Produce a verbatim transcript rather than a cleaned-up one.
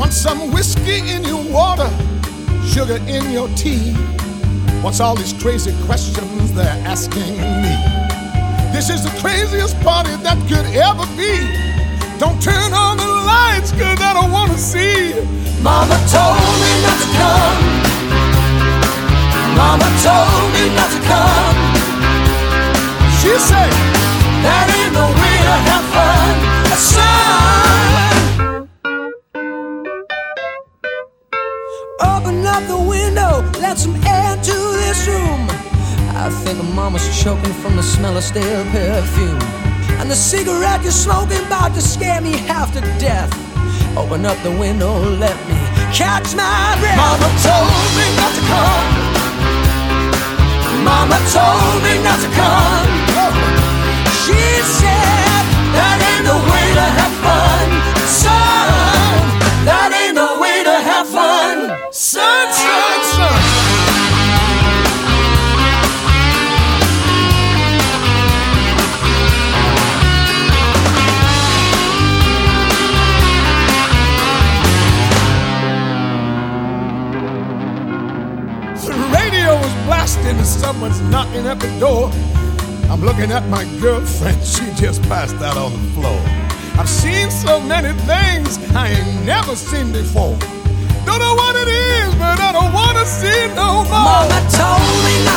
Want some whiskey in your water, sugar in your tea. What's all these crazy questions they're asking me? This is the craziest party that could ever be. Don't turn on the lights, cause I don't wanna see. Mama told me not to come. Mama told me not to come. She said, that ain't no way to have fun, son. Open up the window, let some air into this room. I think mama's choking from the smell of stale perfume. And the cigarette you're smoking about to scare me half to death. Open up the window, let me catch my breath. Mama told me not to come. Mama told me not to come. She said, that ain't the way to have fun, son. That ain't the way to have fun, son, son, son. Blasting and someone's knocking at the door. I'm looking at my girlfriend, she just passed out on the floor. I've seen so many things I ain't never seen before. Don't know what it is, but I don't wanna see no more. Mama told me not